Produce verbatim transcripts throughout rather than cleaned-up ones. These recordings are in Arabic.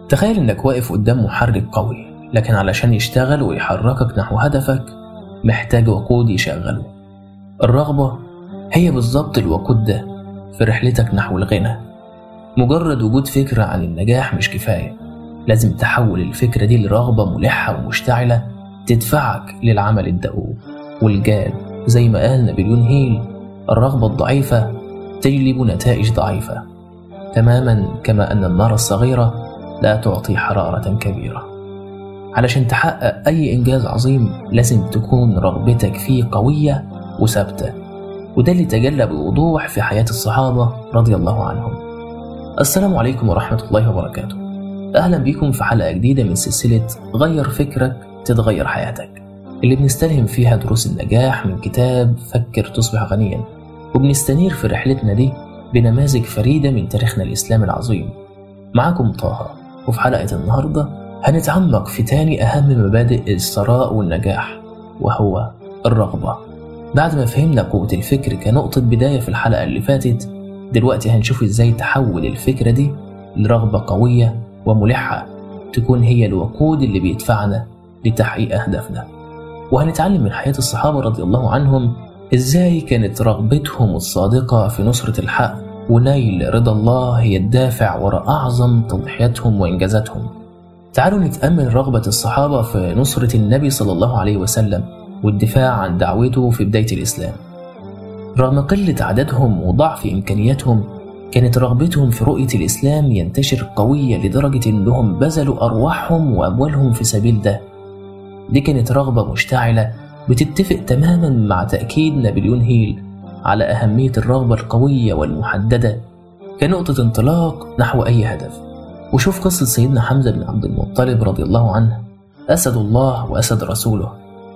تخيل إنك واقف قدام محرك قوي، لكن علشان يشتغل ويحركك نحو هدفك محتاج وقود يشغله. الرغبة هي بالظبط الوقود ده في رحلتك نحو الغنى. مجرد وجود فكرة عن النجاح مش كفاية، لازم تحول الفكرة دي لرغبة ملحة ومشتعلة تدفعك للعمل الدؤوب والجاد. زي ما قال نابليون هيل: الرغبة الضعيفة تجلب نتائج ضعيفة، تماما كما أن النار الصغيرة لا تعطي حرارة كبيرة. علشان تحقق أي إنجاز عظيم لازم تكون رغبتك فيه قوية وثابتة، وده اللي تجلى بوضوح في حياة الصحابة رضي الله عنهم. السلام عليكم ورحمة الله وبركاته. أهلا بكم في حلقة جديدة من سلسلة غير فكرك تتغير حياتك، اللي بنستلهم فيها دروس النجاح من كتاب فكر تصبح غنيا، وبنستنير في رحلتنا دي بنماذج فريدة من تاريخنا الإسلامي العظيم. معكم طه، وفي حلقة النهاردة هنتعمق في تاني أهم مبادئ الثراء والنجاح، وهو الرغبة. بعد ما فهمنا قوة الفكر كنقطة بداية في الحلقة اللي فاتت، دلوقتي هنشوف إزاي تحول الفكرة دي لرغبة قوية وملحة تكون هي الوقود اللي بيدفعنا لتحقيق أهدافنا. وهنتعلم من حياة الصحابة رضي الله عنهم إزاي كانت رغبتهم الصادقة في نصرة الحق ونيل رضا الله هي الدافع وراء أعظم تضحياتهم وإنجازاتهم. تعالوا نتأمل رغبة الصحابة في نصرة النبي صلى الله عليه وسلم والدفاع عن دعوته في بداية الإسلام. رغم قلة عددهم وضعف إمكانياتهم، كانت رغبتهم في رؤية الإسلام ينتشر قوية لدرجة أنهم بذلوا أرواحهم وأموالهم في سبيل ده. دي كانت رغبة مشتعلة بتتفق تماما مع تأكيد نابليون هيل على أهمية الرغبة القوية والمحددة كنقطة انطلاق نحو أي هدف. وشوف قصة سيدنا حمزة بن عبد المطلب رضي الله عنه، أسد الله وأسد رسوله.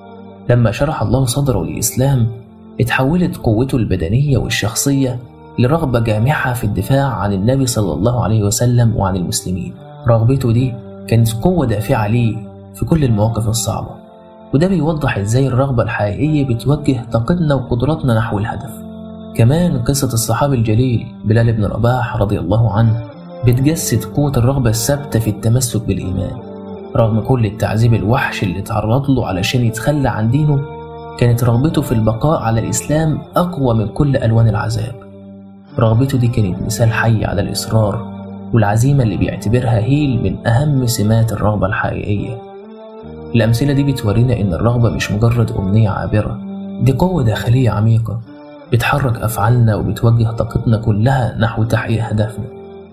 لما شرح الله صدره للإسلام اتحولت قوته البدنية والشخصية لرغبة جامحة في الدفاع عن النبي صلى الله عليه وسلم وعن المسلمين. رغبته دي كانت قوة دافعة ليه في كل المواقف الصعبة، وده بيوضح ازاي الرغبة الحقيقية بتوجه طاقتنا وقدراتنا نحو الهدف. كمان قصة الصحابي الجليل بلال بن رباح رضي الله عنه بتجسد قوة الرغبة الثابتة في التمسك بالإيمان. رغم كل التعذيب الوحش اللي تعرض له علشان يتخلى عن دينه، كانت رغبته في البقاء على الإسلام أقوى من كل ألوان العذاب. رغبته دي كانت مثال حي على الإصرار والعزيمة اللي بيعتبرها هيل من أهم سمات الرغبة الحقيقية. الأمثلة دي بتورينا إن الرغبة مش مجرد أمنية عابرة، دي قوة داخلية عميقة بتحرك أفعالنا وبتوجه طاقتنا كلها نحو تحقيق هدفنا.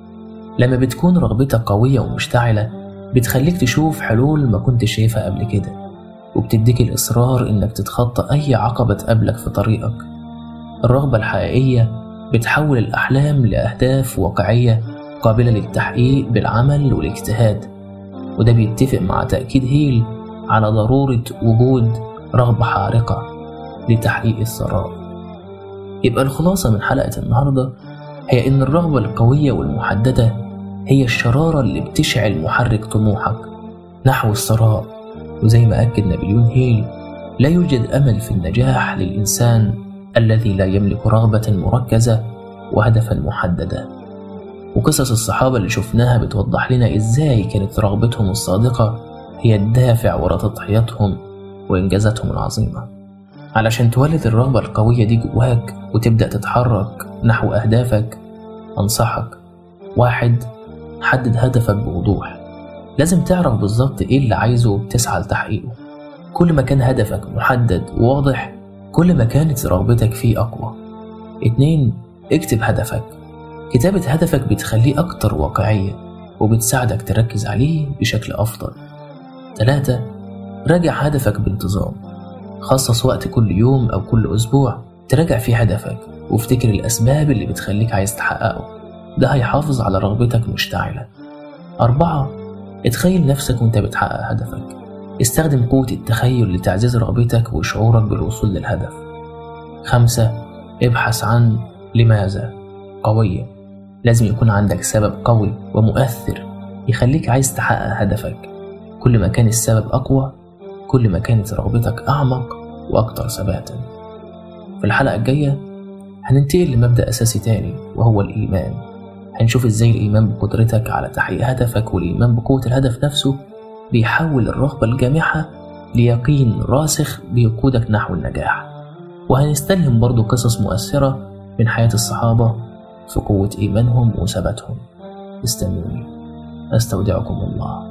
لما بتكون رغبتك قوية ومشتعلة بتخليك تشوف حلول ما كنت شايفها قبل كده، وبتديك الإصرار إنك تتخطى أي عقبة تقابلك في طريقك. الرغبة الحقيقية بتحول الأحلام لأهداف واقعية قابلة للتحقيق بالعمل والاجتهاد، وده بيتفق مع تأكيد هيل على ضرورة وجود رغبة حارقة لتحقيق الثراء. يبقى الخلاصة من حلقة النهاردة هي إن الرغبة القوية والمحددة هي الشرارة اللي بتشعل محرك طموحك نحو الثراء. وزي ما أكد نابليون هيل، لا يوجد أمل في النجاح للإنسان الذي لا يملك رغبة مركزة وهدفا محددا. وقصص الصحابة اللي شفناها بتوضح لنا إزاي كانت رغبتهم الصادقة هي الدافع وراء تضحياتهم وإنجازاتهم العظيمة. علشان تولد الرغبة القوية دي جواك وتبدأ تتحرك نحو أهدافك، أنصحك: واحد، حدد هدفك بوضوح. لازم تعرف بالظبط إيه اللي عايزه وبتسعى لتحقيقه. كل ما كان هدفك محدد وواضح كل ما كانت رغبتك فيه أقوى. اتنين، اكتب هدفك. كتابة هدفك بتخليه أكتر واقعية وبتساعدك تركز عليه بشكل أفضل. ثلاثة، راجع هدفك بانتظام. خصص وقت كل يوم أو كل أسبوع تراجع فيه هدفك وافتكر الأسباب اللي بتخليك عايز تحققه، ده هيحافظ على رغبتك مشتعلة. أربعة، اتخيل نفسك وانت بتحقق هدفك. استخدم قوة التخيل لتعزيز رغبتك وشعورك بالوصول للهدف. خمسة، ابحث عن لماذا قوية. لازم يكون عندك سبب قوي ومؤثر يخليك عايز تحقق هدفك. كل ما كان السبب أقوى كل ما كانت رغبتك أعمق وأكثر ثباتا. في الحلقة الجاية هننتقل لمبدأ أساسي تاني وهو الإيمان. هنشوف إزاي الإيمان بقدرتك على تحقيق هدفك والإيمان بقوة الهدف نفسه بيحول الرغبة الجامحة ليقين راسخ بيقودك نحو النجاح. وهنستلهم برضو قصص مؤثرة من حياة الصحابة في قوة إيمانهم وثباتهم. استنوني، أستودعكم الله.